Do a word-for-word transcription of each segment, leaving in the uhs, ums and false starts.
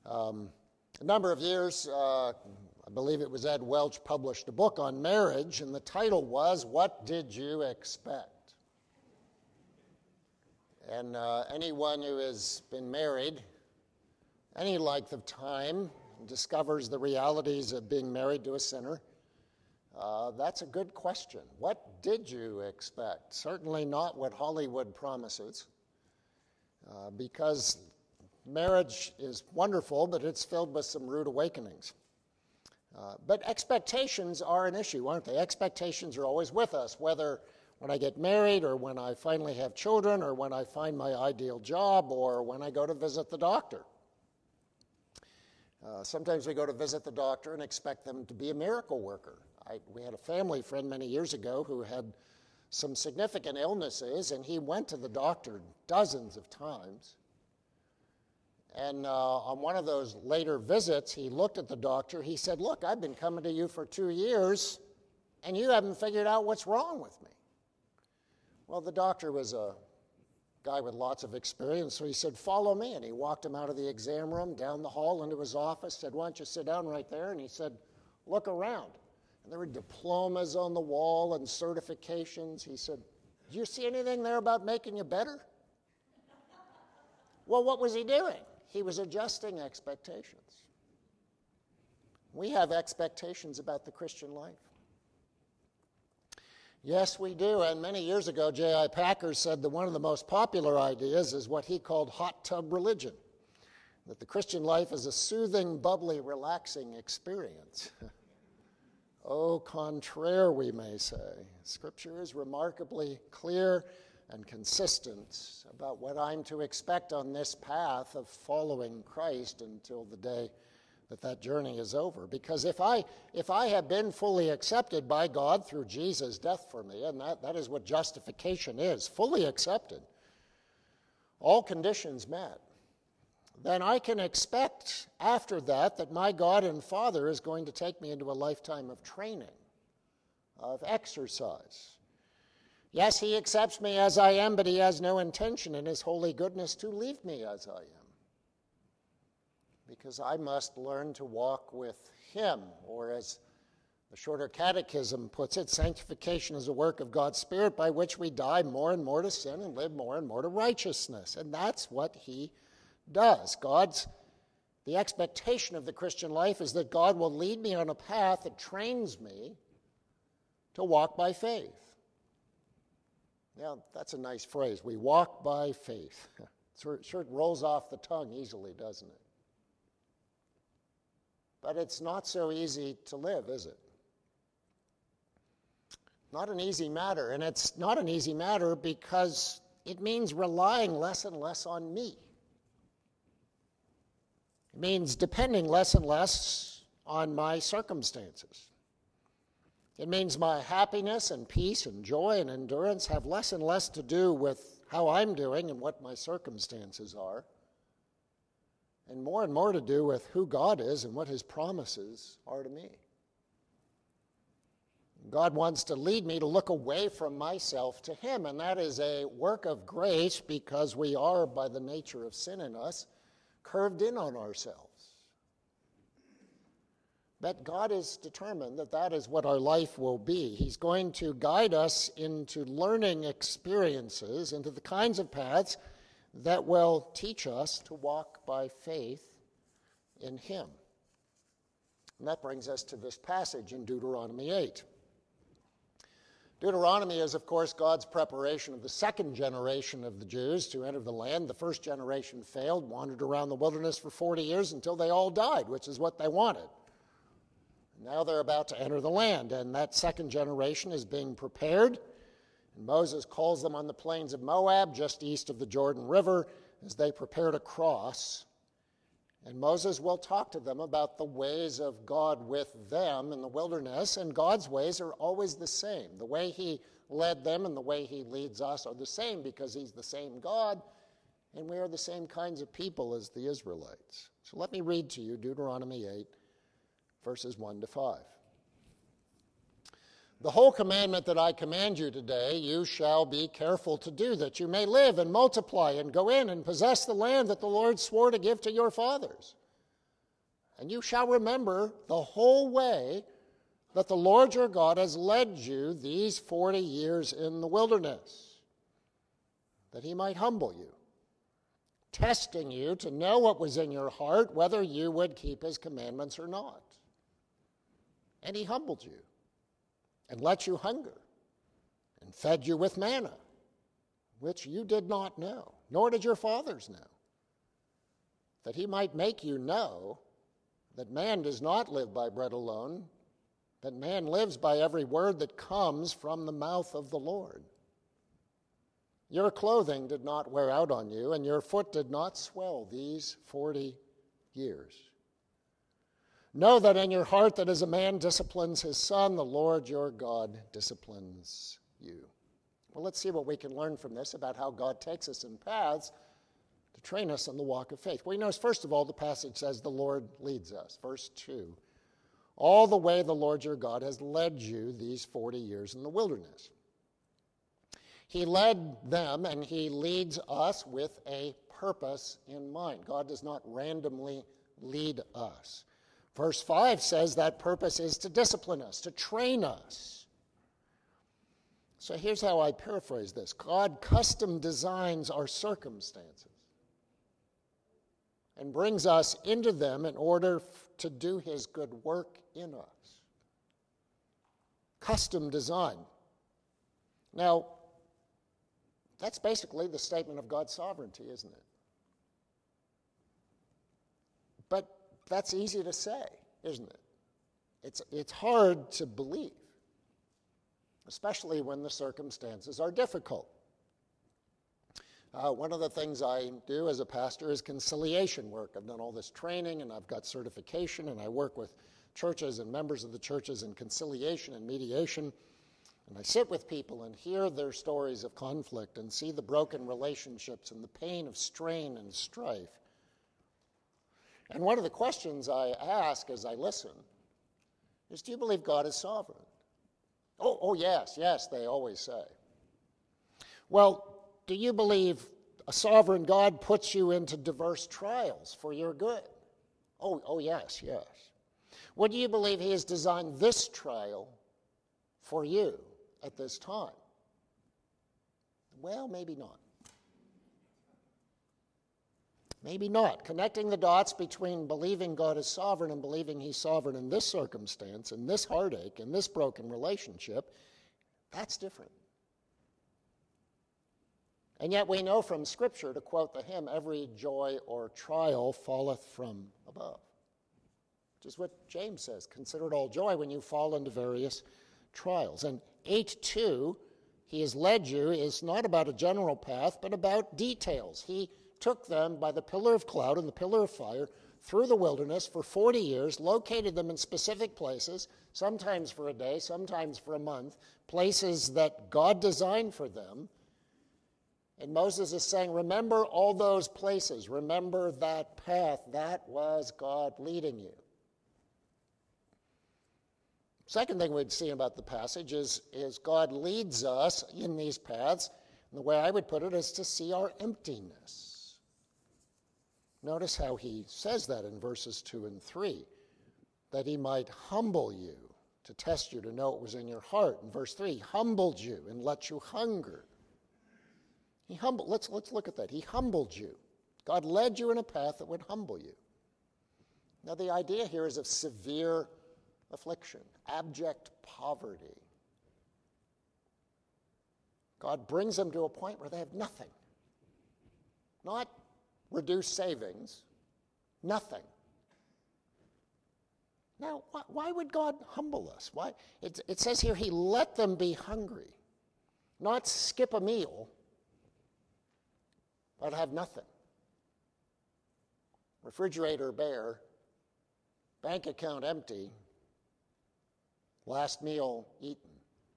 Um, a number of years, uh, I believe it was Ed Welch, published a book on marriage, and the title was, What Did You Expect? And uh, anyone who has been married any length of time discovers the realities of being married to a sinner. Uh, that's a good question. What did you expect? Certainly not what Hollywood promises, uh, because marriage is wonderful, but it's filled with some rude awakenings. Uh, but expectations are an issue, aren't they? Expectations are always with us, whether when I get married or when I finally have children or when I find my ideal job or when I go to visit the doctor. Uh, sometimes we go to visit the doctor and expect them to be a miracle worker. I, we had a family friend many years ago who had some significant illnesses, and he went to the doctor dozens of times. And uh, on one of those later visits, he looked at the doctor. He said, look, I've been coming to you for two years, and you haven't figured out what's wrong with me. Well, the doctor was a guy with lots of experience, so he said, follow me. And he walked him out of the exam room, down the hall into his office, said, why don't you sit down right there? And he said, look around. And there were diplomas on the wall and certifications. He said, do you see anything there about making you better? Well, what was he doing? He was adjusting expectations. We have expectations about the Christian life. Yes, we do. And many years ago, J I Packer said that one of the most popular ideas is what he called hot tub religion, that the Christian life is a soothing, bubbly, relaxing experience. Au contraire, we may say. Scripture is remarkably clear and consistent about what I'm to expect on this path of following Christ until the day that that journey is over. Because if I if I have been fully accepted by God through Jesus' death for me, and that, that is what justification is, fully accepted, all conditions met, then I can expect after that that my God and Father is going to take me into a lifetime of training, of exercise. Yes, he accepts me as I am, but he has no intention in his holy goodness to leave me as I am. Because I must learn to walk with him, or as the Shorter Catechism puts it, sanctification is a work of God's Spirit by which we die more and more to sin and live more and more to righteousness. And that's what he does. God's, the expectation of the Christian life is that God will lead me on a path that trains me to walk by faith. Now, that's a nice phrase. We walk by faith. Sure, sure, it rolls off the tongue easily, doesn't it? But it's not so easy to live, is it? Not an easy matter. And it's not an easy matter because it means relying less and less on me. It means depending less and less on my circumstances. It means my happiness and peace and joy and endurance have less and less to do with how I'm doing and what my circumstances are, and more and more to do with who God is and what his promises are to me. God wants to lead me to look away from myself to him, and that is a work of grace because we are, by the nature of sin in us, curved in on ourselves. But God is determined that that is what our life will be. He's going to guide us into learning experiences, into the kinds of paths that will teach us to walk by faith in him. And that brings us to this passage in Deuteronomy eight. Deuteronomy is, of course, God's preparation of the second generation of the Jews to enter the land. The first generation failed, wandered around the wilderness for forty years until they all died, which is what they wanted. Now they're about to enter the land, and that second generation is being prepared. And Moses calls them on the plains of Moab, just east of the Jordan River, as they prepare to cross. And Moses will talk to them about the ways of God with them in the wilderness, and God's ways are always the same. The way he led them and the way he leads us are the same because he's the same God, and we are the same kinds of people as the Israelites. So let me read to you Deuteronomy eight, verses one to five. The whole commandment that I command you today, you shall be careful to do, that you may live and multiply and go in and possess the land that the Lord swore to give to your fathers. And you shall remember the whole way that the Lord your God has led you these forty years in the wilderness, that he might humble you, testing you to know what was in your heart, whether you would keep his commandments or not. And he humbled you and let you hunger and fed you with manna, which you did not know, nor did your fathers know, that he might make you know that man does not live by bread alone, that man lives by every word that comes from the mouth of the Lord. Your clothing did not wear out on you, and your foot did not swell these forty years. Know that in your heart that as a man disciplines his son, the Lord your God disciplines you. Well, let's see what we can learn from this about how God takes us in paths to train us in the walk of faith. Well, you notice, first of all, the passage says the Lord leads us. Verse two, all the way the Lord your God has led you these forty years in the wilderness. He led them, and he leads us with a purpose in mind. God does not randomly lead us. Verse five says that purpose is to discipline us, to train us. So here's how I paraphrase this. God custom designs our circumstances and brings us into them in order to do his good work in us. Custom design. Now, that's basically the statement of God's sovereignty, isn't it? But that's easy to say, isn't it? It's, it's hard to believe, especially when the circumstances are difficult. Uh, one of the things I do as a pastor is conciliation work. I've done all this training, and I've got certification, and I work with churches and members of the churches in conciliation and mediation. And I sit with people and hear their stories of conflict and see the broken relationships and the pain of strain and strife. And one of the questions I ask as I listen is, do you believe God is sovereign? Oh, oh yes, yes, they always say. Well, do you believe a sovereign God puts you into diverse trials for your good? Oh, oh yes, yes. Well, do you believe he has designed this trial for you at this time? Well, maybe not. Maybe not. Connecting the dots between believing God is sovereign and believing he's sovereign in this circumstance, in this heartache, in this broken relationship, that's different. And yet we know from Scripture, to quote the hymn, every joy or trial falleth from above. Which is what James says, consider it all joy when you fall into various trials. And eight two, he has led you, is not about a general path, but about details. He took them by the pillar of cloud and the pillar of fire through the wilderness for forty years, located them in specific places, sometimes for a day, sometimes for a month, places that God designed for them. And Moses is saying, remember all those places. Remember that path. That was God leading you. Second thing we'd see about the passage is, is God leads us in these paths. And the way I would put it is to see our emptiness. Notice how he says that in verses two and three, that he might humble you, to test you, to know what was in your heart. In verse three, he humbled you and let you hunger. He humbled, let's, let's look at that. He humbled you. God led you in a path that would humble you. Now the idea here is of severe affliction, abject poverty. God brings them to a point where they have nothing. Not reduced savings, nothing. Now, wh- why would God humble us? Why? It, it says here he let them be hungry, not skip a meal, but have nothing. Refrigerator bare, bank account empty, last meal eaten.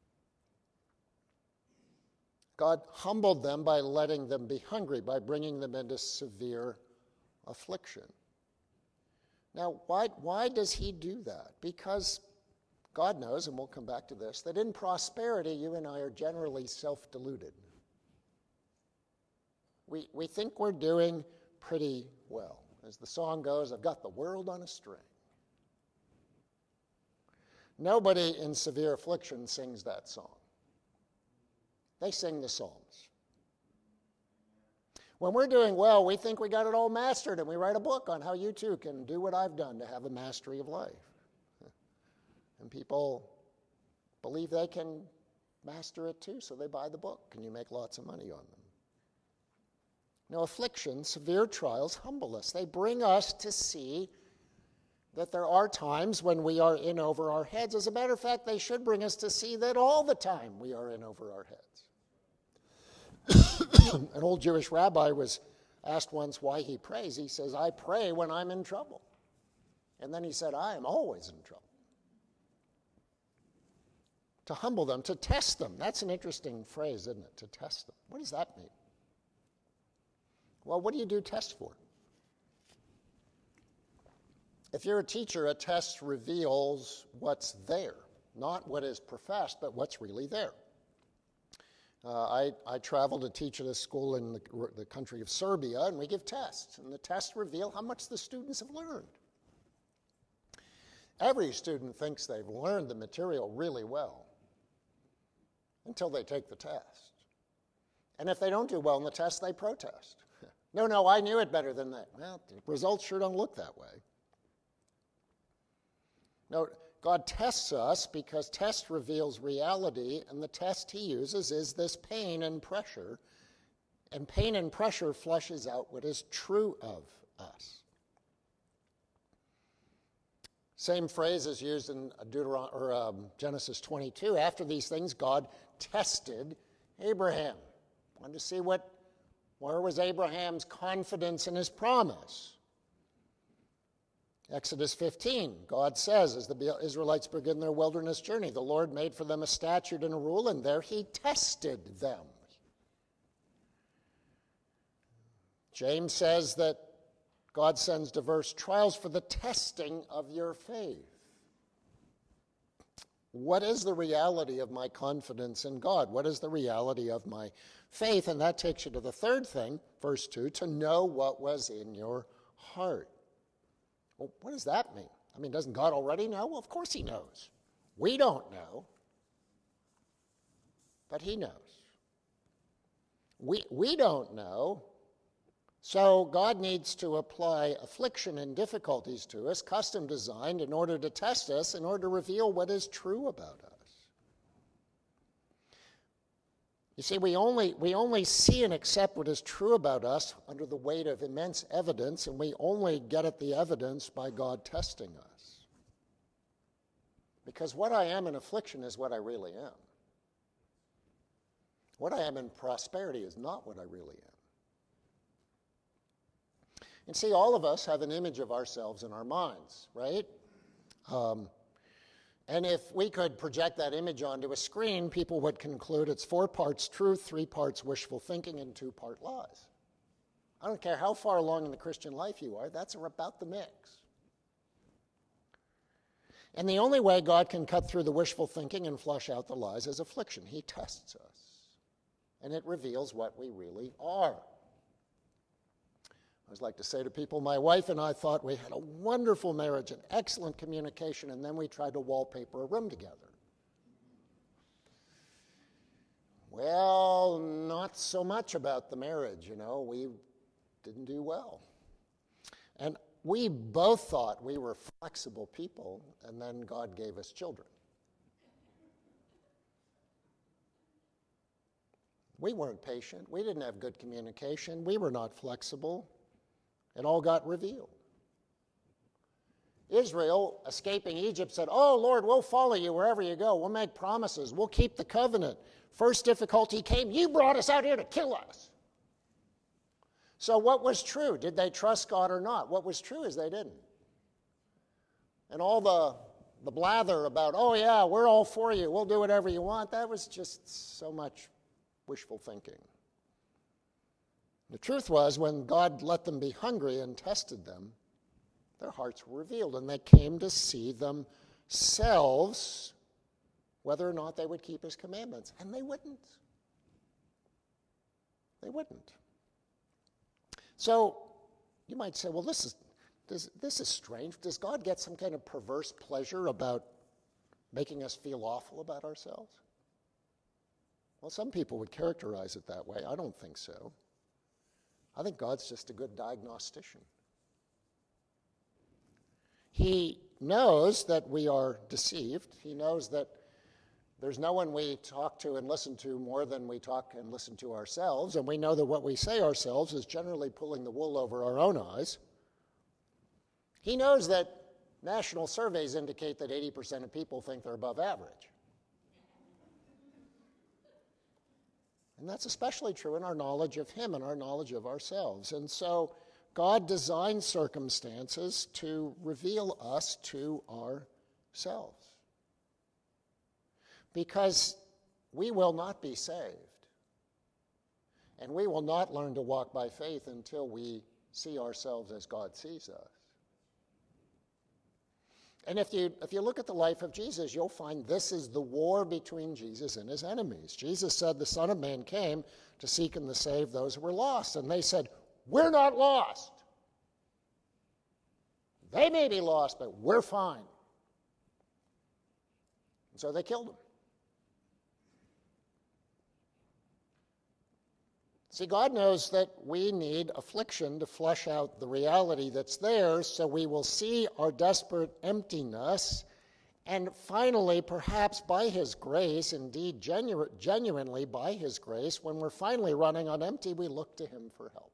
God humbled them by letting them be hungry, by bringing them into severe affliction. Now, why, why does he do that? Because God knows, and we'll come back to this, that in prosperity you and I are generally self-deluded. We, we think we're doing pretty well. As the song goes, I've got the world on a string. Nobody in severe affliction sings that song. They sing the Psalms. When we're doing well, we think we got it all mastered, and we write a book on how you too can do what I've done to have a mastery of life. And people believe they can master it too, so they buy the book, and you make lots of money on them. No, affliction, severe trials humble us. They bring us to see that there are times when we are in over our heads. As a matter of fact, they should bring us to see that all the time we are in over our heads. An old Jewish rabbi was asked once why he prays. He says, I pray when I'm in trouble. And then he said, I am always in trouble. To humble them, to test them. That's an interesting phrase, isn't it? To test them. What does that mean? Well, what do you do tests for? If you're a teacher, a test reveals what's there, not what is professed, but what's really there. Uh, I, I travel to teach at a school in the, the country of Serbia, and we give tests, and the tests reveal how much the students have learned. Every student thinks they've learned the material really well until they take the test. And if they don't do well in the test, they protest. No, no, I knew it better than that. Well, the results sure don't look that way. No, God tests us because test reveals reality, and the test he uses is this pain and pressure, and pain and pressure fleshes out what is true of us. Same phrase is used in Deuteron- or, um, Genesis twenty-two. After these things, God tested Abraham. Wanted to see what, where was Abraham's confidence in his promise. Exodus fifteen, God says, as the Israelites begin their wilderness journey, the Lord made for them a statute and a rule, and there he tested them. James says that God sends diverse trials for the testing of your faith. What is the reality of my confidence in God? What is the reality of my faith? And that takes you to the third thing, verse two, to know what was in your heart. Well, what does that mean? I mean, doesn't God already know? Well, of course he knows. We don't know, but he knows. We, we don't know, so God needs to apply affliction and difficulties to us, custom designed in order to test us, in order to reveal what is true about us. You see, we only, we only see and accept what is true about us under the weight of immense evidence, and we only get at the evidence by God testing us. Because what I am in affliction is what I really am. What I am in prosperity is not what I really am. And see, all of us have an image of ourselves in our minds, right? Um, and if we could project that image onto a screen, people would conclude it's four parts truth, three parts wishful thinking, and two part lies. I don't care how far along in the Christian life you are, that's about the mix. And the only way God can cut through the wishful thinking and flush out the lies is affliction. He tests us, and it reveals what we really are. I always like to say to people, my wife and I thought we had a wonderful marriage and excellent communication, and then we tried to wallpaper a room together. Well, not so much about the marriage, you know. We didn't do well. And we both thought we were flexible people, and then God gave us children. We weren't patient. We didn't have good communication. We were not flexible. It all got revealed. Israel, escaping Egypt, said, oh, Lord, we'll follow you wherever you go. We'll make promises. We'll keep the covenant. First difficulty came. You brought us out here to kill us. So what was true? Did they trust God or not? What was true is they didn't. And all the, the blather about, oh, yeah, we're all for you. We'll do whatever you want, that was just so much wishful thinking. The truth was, when God let them be hungry and tested them, their hearts were revealed, and they came to see themselves whether or not they would keep his commandments. And they wouldn't. They wouldn't. So you might say, well, this is, this, this is strange. Does God get some kind of perverse pleasure about making us feel awful about ourselves? Well, some people would characterize it that way. I don't think so. I think God's just a good diagnostician. He knows that we are deceived. He knows that there's no one we talk to and listen to more than we talk and listen to ourselves, and we know that what we say ourselves is generally pulling the wool over our own eyes. He knows that national surveys indicate that eighty percent of people think they're above average. And that's especially true in our knowledge of Him and our knowledge of ourselves. And so God designed circumstances to reveal us to ourselves. Because we will not be saved. And we will not learn to walk by faith until we see ourselves as God sees us. And if you, if you look at the life of Jesus, you'll find this is the war between Jesus and his enemies. Jesus said the Son of Man came to seek and to save those who were lost. And they said, we're not lost. They may be lost, but we're fine. And so they killed him. See, God knows that we need affliction to flesh out the reality that's there, so we will see our desperate emptiness, and finally, perhaps by His grace, indeed genu- genuinely by His grace, when we're finally running on empty, we look to Him for help.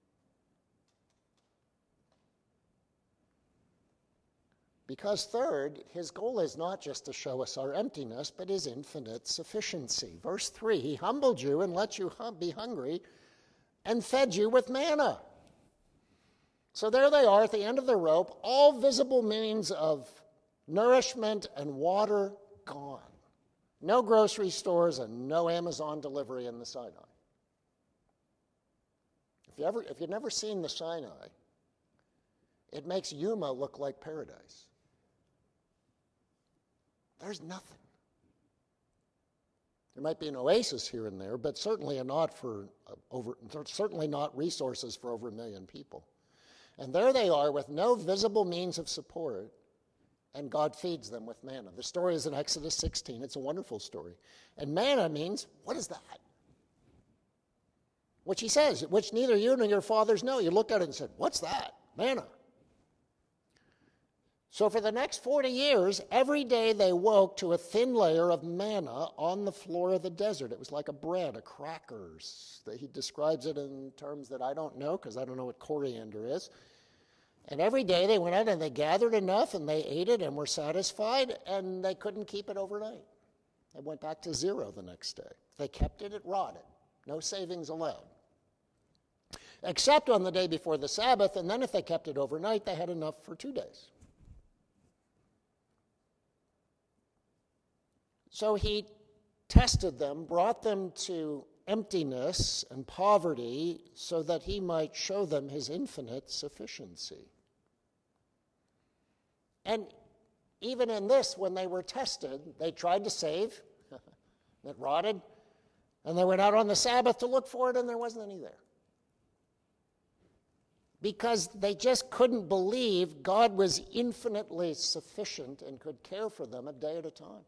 Because third, His goal is not just to show us our emptiness, but His infinite sufficiency. Verse three, He humbled you and let you hum- be hungry and fed you with manna. So there they are at the end of the rope, all visible means of nourishment and water gone. No grocery stores and no Amazon delivery in the Sinai. If, you ever, if you've never seen the Sinai, it makes Yuma look like paradise. There's nothing. There might be an oasis here and there, but certainly not for uh, over, certainly not resources for over a million people. And there they are with no visible means of support, and God feeds them with manna. The story is in Exodus sixteen. It's a wonderful story. And manna means, what is that? Which He says, which neither you nor your fathers know. You looked at it and said, what's that? Manna. So for the next forty years, every day they woke to a thin layer of manna on the floor of the desert. It was like a bread, a crackers. He describes it in terms that I don't know because I don't know what coriander is. And every day they went out and they gathered enough and they ate it and were satisfied, and they couldn't keep it overnight. They went back to zero the next day. If they kept it, it rotted. No savings allowed. Except on the day before the Sabbath, and then if they kept it overnight, they had enough for two days. So He tested them, brought them to emptiness and poverty so that He might show them His infinite sufficiency. And even in this, when they were tested, they tried to save. It rotted. And they went out on the Sabbath to look for it, and there wasn't any there. Because they just couldn't believe God was infinitely sufficient and could care for them a day at a time.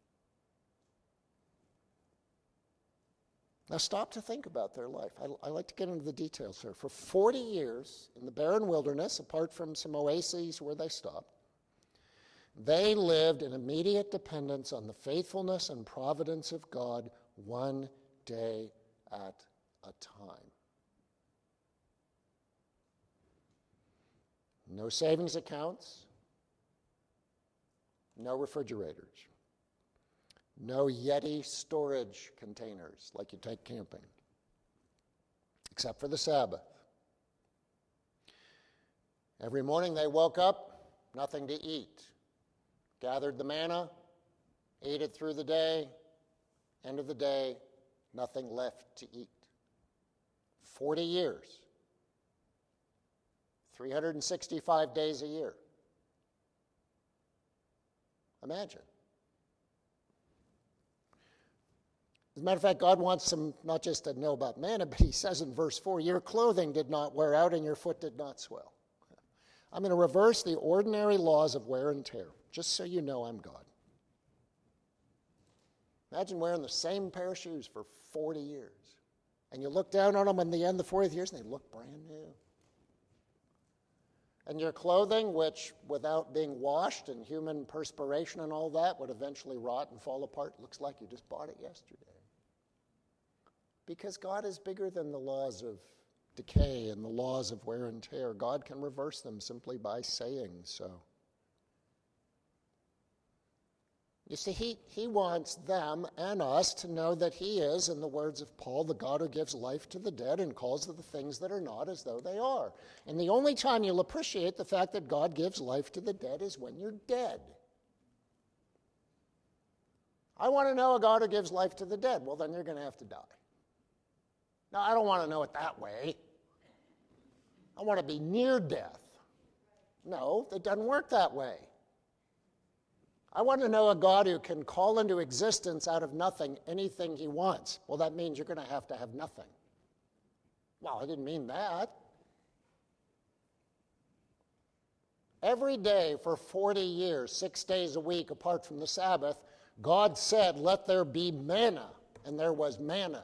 Now stop to think about their life. I, I like to get into the details here. For forty years in the barren wilderness, apart from some oases where they stopped, they lived in immediate dependence on the faithfulness and providence of God one day at a time. No savings accounts, no refrigerators. No Yeti storage containers like you take camping, except for the Sabbath. Every morning they woke up, nothing to eat. Gathered the manna, ate it through the day, end of the day, nothing left to eat. Forty years, three hundred sixty-five days a year. Imagine. As a matter of fact, God wants them not just to know about manna, but He says in verse four, your clothing did not wear out and your foot did not swell. I'm going to reverse the ordinary laws of wear and tear, just so you know I'm God. Imagine wearing the same pair of shoes for forty years. And you look down on them in the end of the fortieth years and they look brand new. And your clothing, which without being washed and human perspiration and all that would eventually rot and fall apart, looks like you just bought it yesterday. Because God is bigger than the laws of decay and the laws of wear and tear. God can reverse them simply by saying so. You see, he, he wants them and us to know that he is, in the words of Paul, the God who gives life to the dead and calls the things that are not as though they are. And the only time you'll appreciate the fact that God gives life to the dead is when you're dead. I want to know a God who gives life to the dead. Well, then you're going to have to die. Now, I don't want to know it that way. I want to be near death. No, it doesn't work that way. I want to know a God who can call into existence out of nothing anything he wants. Well, that means you're going to have to have nothing. Well, I didn't mean that. Every day for forty years, six days a week apart from the Sabbath, God said, let there be manna, and there was manna.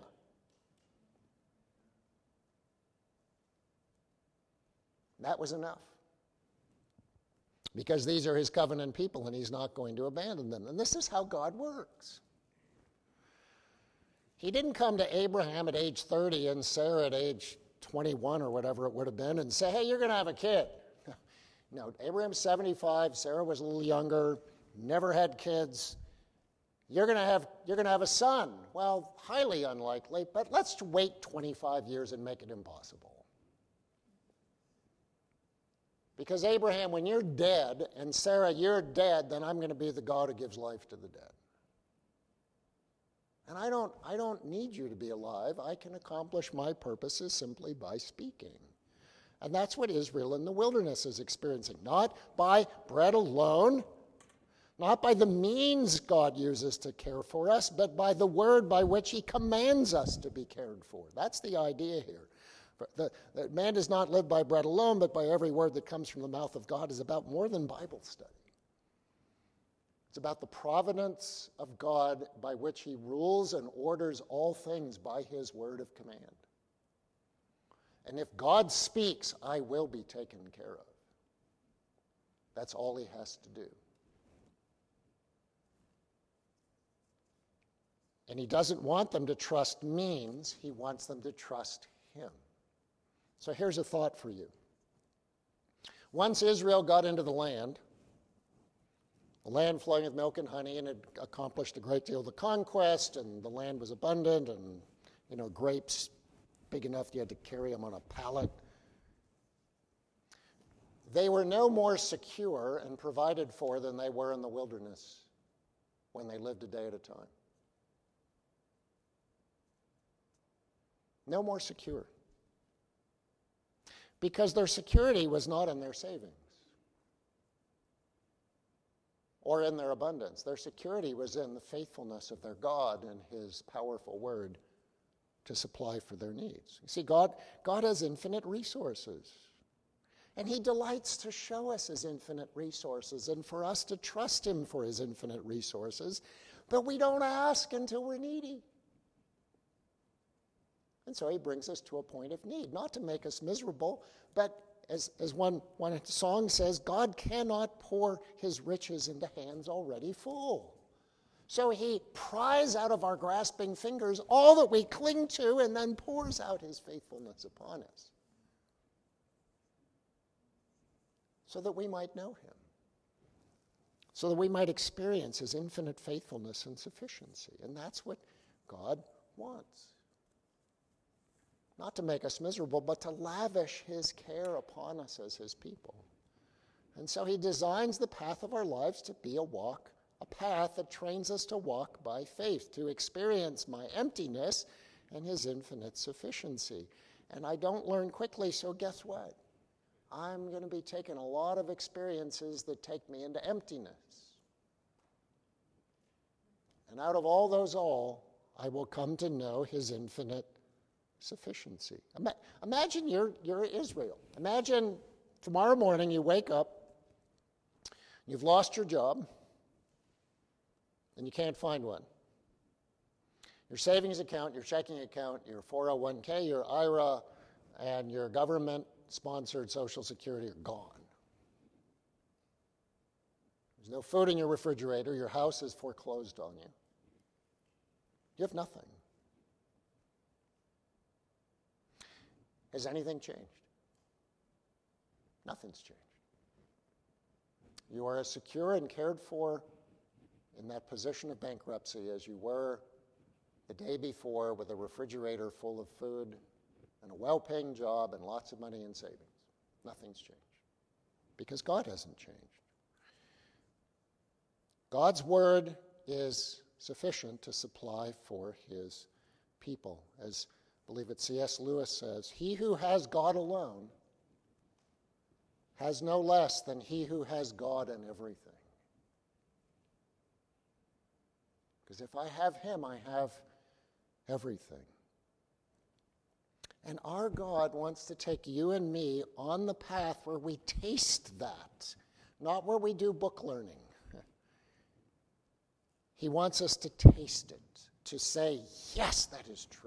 That was enough. Because these are his covenant people and he's not going to abandon them. And this is how God works. He didn't come to Abraham at age thirty and Sarah at age twenty-one or whatever it would have been and say, hey, you're going to have a kid. No, Abraham's seventy-five, Sarah was a little younger, never had kids. You're going to have, you're going to have a son. Well, highly unlikely, but let's wait twenty-five years and make it impossible. Because Abraham, when you're dead, and Sarah, you're dead, then I'm going to be the God who gives life to the dead. And I don't, I don't need you to be alive. I can accomplish my purposes simply by speaking. And that's what Israel in the wilderness is experiencing. Not by bread alone, not by the means God uses to care for us, but by the word by which he commands us to be cared for. That's the idea here. The, the man does not live by bread alone, but by every word that comes from the mouth of God is about more than Bible study. It's about the providence of God by which he rules and orders all things by his word of command. And if God speaks, I will be taken care of. That's all he has to do. And he doesn't want them to trust means, he wants them to trust him. So here's a thought for you. Once Israel got into the land, a land flowing with milk and honey, and had accomplished a great deal of the conquest, and the land was abundant, and, you know, grapes big enough you had to carry them on a pallet. They were no more secure and provided for than they were in the wilderness when they lived a day at a time. No more secure. Because their security was not in their savings or in their abundance. Their security was in the faithfulness of their God and his powerful word to supply for their needs. You see, God, God has infinite resources. And he delights to show us his infinite resources and for us to trust him for his infinite resources. But we don't ask until we're needy. And so he brings us to a point of need, not to make us miserable, but as, as one, one song says, God cannot pour his riches into hands already full. So he pries out of our grasping fingers all that we cling to and then pours out his faithfulness upon us so that we might know him, so that we might experience his infinite faithfulness and sufficiency. And that's what God wants. Not to make us miserable, but to lavish his care upon us as his people. And so he designs the path of our lives to be a walk, a path that trains us to walk by faith, to experience my emptiness and his infinite sufficiency. And I don't learn quickly, so guess what? I'm going to be taking a lot of experiences that take me into emptiness. And out of all those all, I will come to know his infinite sufficiency. Ima- Imagine you're, you're Israel. Imagine tomorrow morning you wake up, you've lost your job, and you can't find one. Your savings account, your checking account, your four oh one k, your I R A, and your government-sponsored Social Security are gone. There's no food in your refrigerator. Your house is foreclosed on you. You have nothing. Has anything changed? Nothing's changed. You are as secure and cared for in that position of bankruptcy as you were the day before, with a refrigerator full of food and a well-paying job and lots of money in savings. Nothing's changed because God hasn't changed. God's word is sufficient to supply for his people. As I believe it's C S Lewis says, he who has God alone has no less than he who has God in everything. Because if I have him, I have everything. And our God wants to take you and me on the path where we taste that, not where we do book learning. He wants us to taste it, to say, yes, that is true.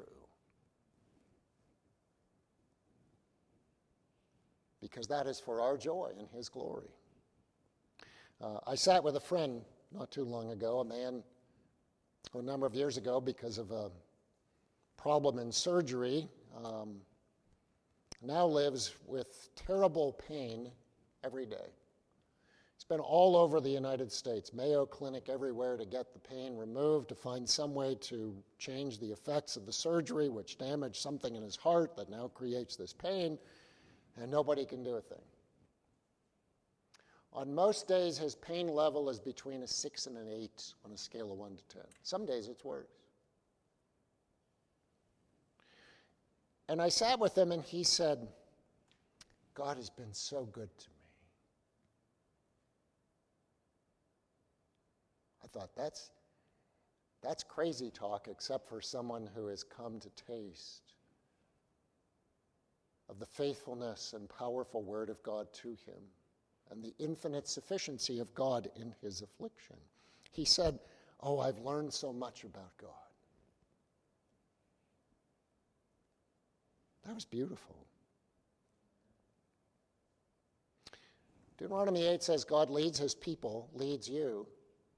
Because that is for our joy and his glory. Uh, I sat with a friend not too long ago, a man a number of years ago, because of a problem in surgery, um, now lives with terrible pain every day. He's been all over the United States, Mayo Clinic, everywhere, to get the pain removed, to find some way to change the effects of the surgery, which damaged something in his heart that now creates this pain, and nobody can do a thing. On most days, his pain level is between a six and an eight on a scale of one to ten. Some days it's worse. And I sat with him, and he said, God has been so good to me. I thought, that's, that's crazy talk, except for someone who has come to taste of the faithfulness and powerful word of God to him and the infinite sufficiency of God in his affliction. He said, oh, I've learned so much about God. That was beautiful. Deuteronomy eight says God leads his people, leads you,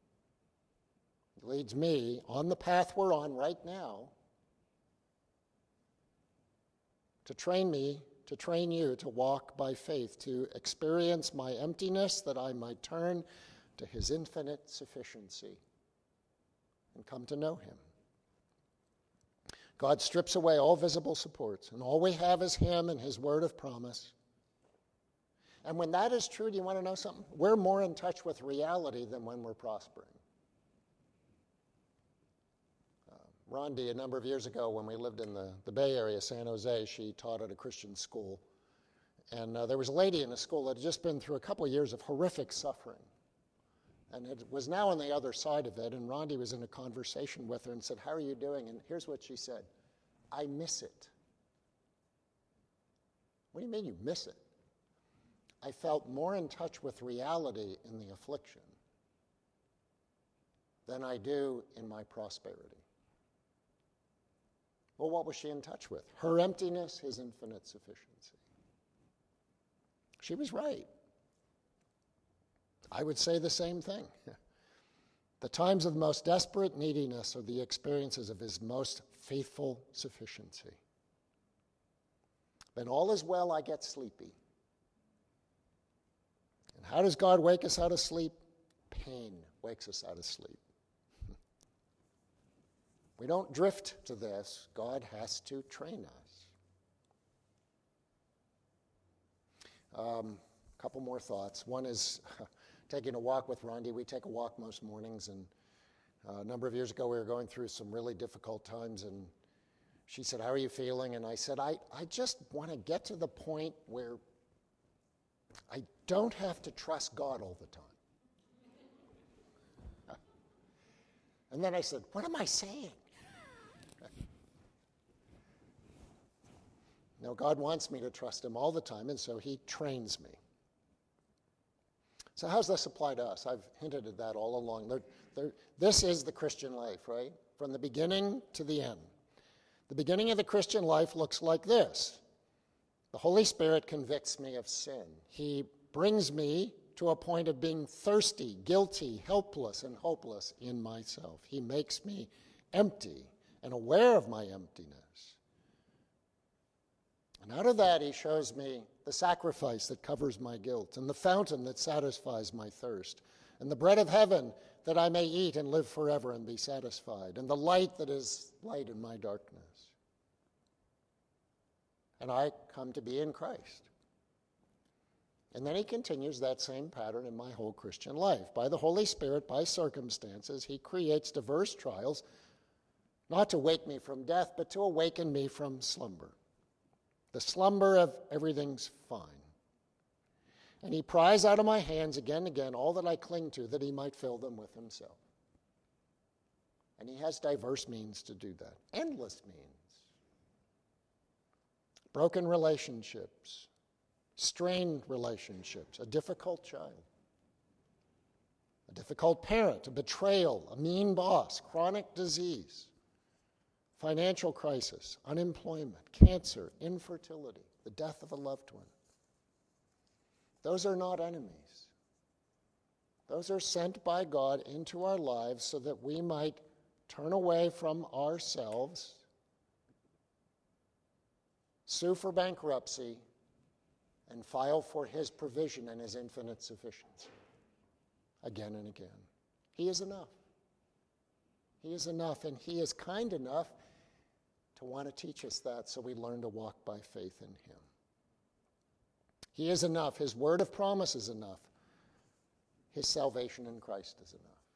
leads me on the path we're on right now to train me, to train you to walk by faith, to experience my emptiness that I might turn to his infinite sufficiency and come to know him. God strips away all visible supports, and all we have is him and his word of promise. And when that is true, do you want to know something? We're more in touch with reality than when we're prospering. Uh, Rondi, a number of years ago when we lived in the, the Bay Area, San Jose, she taught at a Christian school. And uh, there was a lady in the school that had just been through a couple of years of horrific suffering. And it was now on the other side of it, and Rondi was in a conversation with her and said, how are you doing? And here's what she said, I miss it. What do you mean you miss it? I felt more in touch with reality in the affliction than I do in my prosperity. Well, what was she in touch with? Her emptiness, his infinite sufficiency. She was right. I would say the same thing. The times of the most desperate neediness are the experiences of his most faithful sufficiency. When all is well, I get sleepy. And how does God wake us out of sleep? Pain wakes us out of sleep. We don't drift to this. God has to train us. Um, a couple more thoughts. One is taking a walk with Rondi. We take a walk most mornings, and uh, a number of years ago we were going through some really difficult times, and she said, how are you feeling? And I said, I, I just want to get to the point where I don't have to trust God all the time. And then I said, what am I saying? No, God wants me to trust him all the time, and so he trains me. So how's this apply to us? I've hinted at that all along. They're, they're, this is the Christian life, right? From the beginning to the end. The beginning of the Christian life looks like this. The Holy Spirit convicts me of sin. He brings me to a point of being thirsty, guilty, helpless, and hopeless in myself. He makes me empty and aware of my emptiness. And out of that, he shows me the sacrifice that covers my guilt, and the fountain that satisfies my thirst, and the bread of heaven that I may eat and live forever and be satisfied, and the light that is light in my darkness. And I come to be in Christ. And then he continues that same pattern in my whole Christian life. By the Holy Spirit, by circumstances, he creates diverse trials, not to wake me from death, but to awaken me from slumber. The slumber of everything's fine. And he pries out of my hands again and again all that I cling to, that he might fill them with himself. And he has diverse means to do that, endless means. Broken relationships, strained relationships, a difficult child, a difficult parent, a betrayal, a mean boss, chronic disease, financial crisis, unemployment, cancer, infertility, the death of a loved one. Those are not enemies. Those are sent by God into our lives so that we might turn away from ourselves, sue for bankruptcy, and file for his provision and his infinite sufficiency again and again. He is enough. He is enough, and he is kind enough to want to teach us that so we learn to walk by faith in him. He is enough. His word of promise is enough. His salvation in Christ is enough.